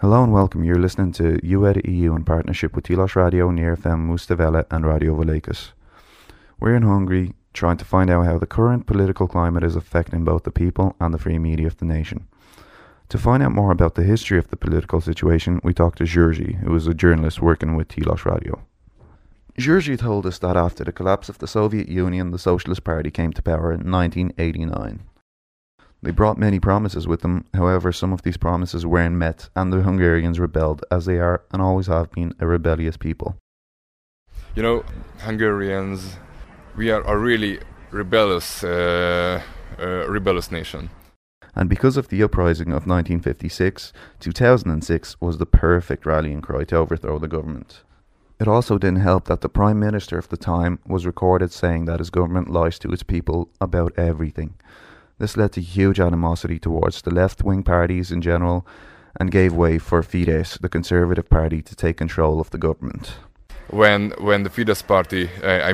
Hello and welcome. You're listening to UEDA-EU in partnership with Tilos Radio, Near FM, Mustavela and Radio Vallecas. We're in Hungary trying to find out how the current political climate is affecting both the people and the free media of the nation. To find out more about the history of the political situation, we talked to Georgi, who is a journalist working with Tilos Radio. Georgi told us that after the collapse of the Soviet Union, the Socialist Party came to power in 1989. They brought many promises with them, however some of these promises weren't met and the Hungarians rebelled, as they are and always have been a rebellious people. You know, Hungarians, we are a really rebellious nation. And because of the uprising of 1956, 2006 was the perfect rallying cry to overthrow the government. It also didn't help that the Prime Minister of the time was recorded saying that his government lies to its people about everything. This led to huge animosity towards the left-wing parties in general and gave way for Fidesz, the conservative party, to take control of the government. When the Fidesz party,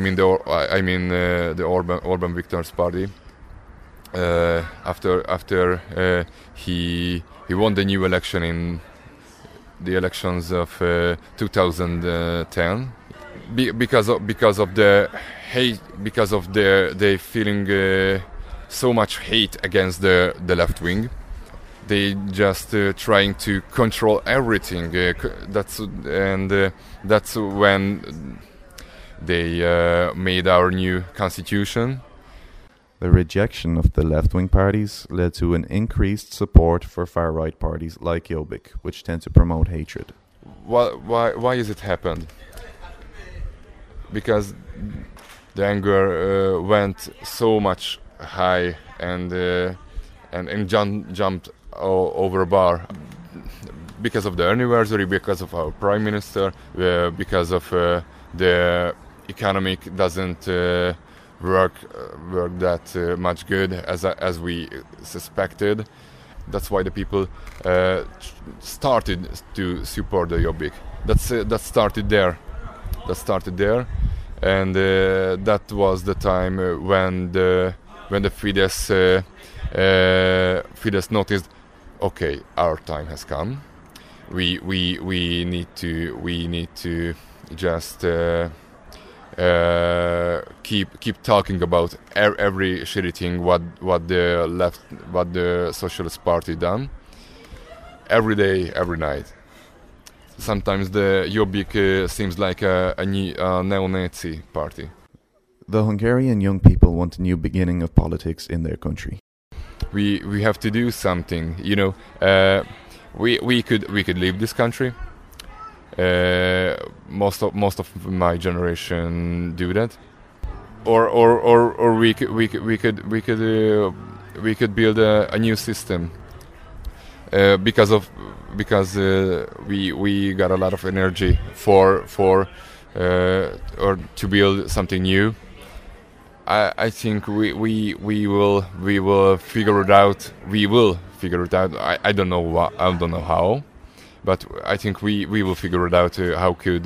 the Orbán Viktor's party, after he won the new election in the elections of 2010, because of the hate, because of they feeling so much hate against the left wing. They just trying to control everything. That's when they made our new constitution. The rejection of the left-wing parties led to an increased support for far-right parties like Jobbik, which tend to promote hatred. Why is it happened? Because the anger went so much high and jumped over a bar because of the anniversary, because of our prime minister, because of the economic doesn't work that much good as we suspected. That's why the people started to support the Jobbik. That started there. And that was the time when the Fidesz noticed, okay, our time has come. We need to just keep talking about every shitty thing what the Socialist Party done every day, every night. Sometimes the Jobbik seems like a neo-Nazi party. The Hungarian young people want a new beginning of politics in their country. We have to do something. You know, we could leave this country. Most of my generation do that, or we could build a new system because we got a lot of energy for or to build something new. I think we will figure it out. We will figure it out. I don't know how, but I think we will figure it out. How could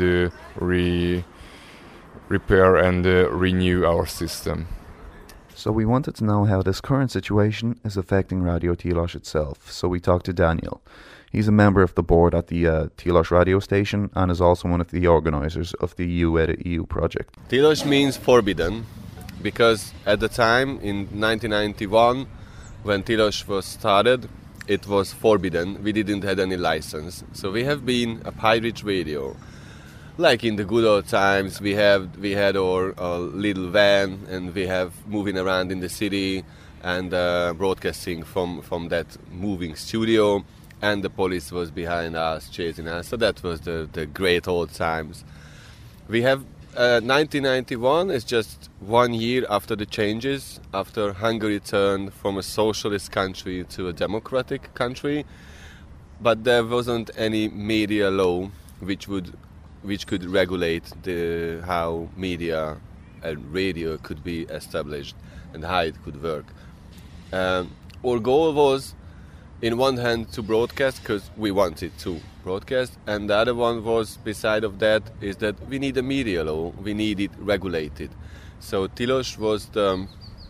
repair and renew our system. So we wanted to know how this current situation is affecting Radio Tilos itself. So we talked to Daniel. He's a member of the board at the Tilos radio station and is also one of the organisers of the UEDA-EU project. Tilos means forbidden, because at the time, in 1991, when Tilos was started, it was forbidden. We didn't have any license. So we have been a pirate radio. Like in the good old times, we had our little van, and we have moving around in the city and broadcasting from that moving studio, and the police was behind us, chasing us. So that was the great old times. We have 1991 is just 1 year after the changes, after Hungary turned from a socialist country to a democratic country, but there wasn't any media law which could regulate how media and radio could be established and how it could work. Our goal was, in one hand, to broadcast because we wanted to broadcast, and the other one was, beside of that, is that we need a media law. We need it regulated. So Tilos was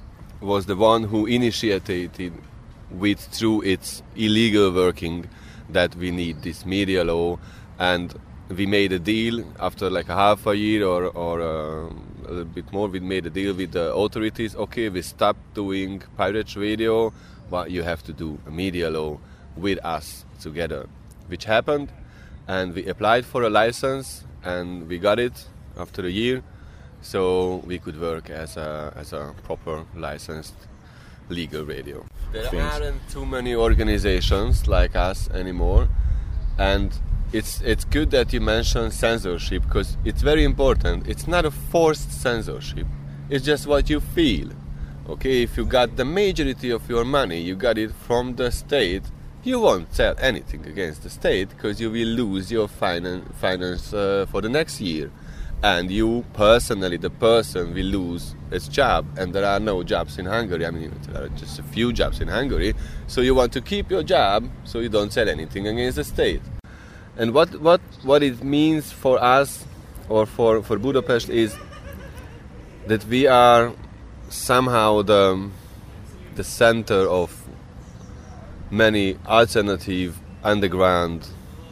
the one who initiated through its illegal working that we need this media law, and we made a deal after like a half a year or a little bit more. We made a deal with the authorities. Okay, we stopped doing pirate radio, but you have to do a media law with us together, which happened, and we applied for a license and we got it after a year, so we could work as a proper licensed legal radio. There aren't too many organizations like us anymore, and it's good that you mentioned censorship, because it's very important. It's not a forced censorship. It's just what you feel. Okay, if you got the majority of your money, you got it from the state, you won't sell anything against the state, because you will lose your finance for the next year. And you personally, the person, will lose its job. And there are no jobs in Hungary. I mean, there are just a few jobs in Hungary. So you want to keep your job, so you don't sell anything against the state. And what it means for us, or for Budapest, is that we are somehow the center of many alternative underground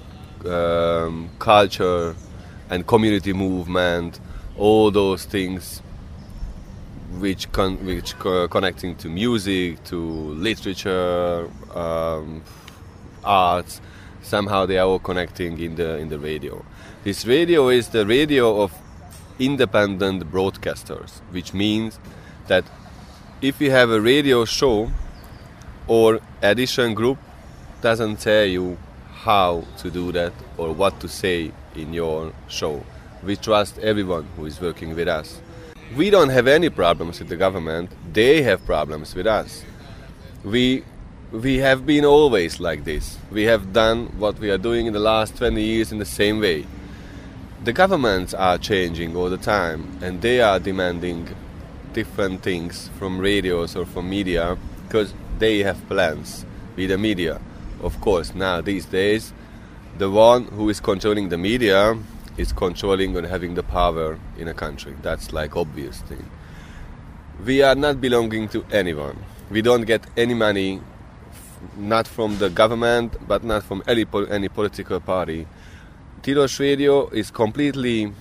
culture and community movement, all those things which connecting to music, to literature, arts. Somehow they are all connecting in the radio. This radio is the radio of independent broadcasters, which means that if you have a radio show, or edition group doesn't tell you how to do that or what to say in your show. We trust everyone who is working with us. We don't have any problems with the government. They have problems with us. We have been always like this. We have done what we are doing in the last 20 years in the same way. The governments are changing all the time, and they are demanding different things from radios or from media, because they have plans with the media. Of course, now these days, the one who is controlling the media is controlling and having the power in a country. That's like obvious thing. We are not belonging to anyone. We don't get any money, not from the government, but not from any political party. Tilos Radio is completely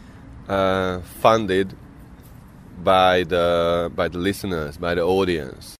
funded by the listeners, by the audience.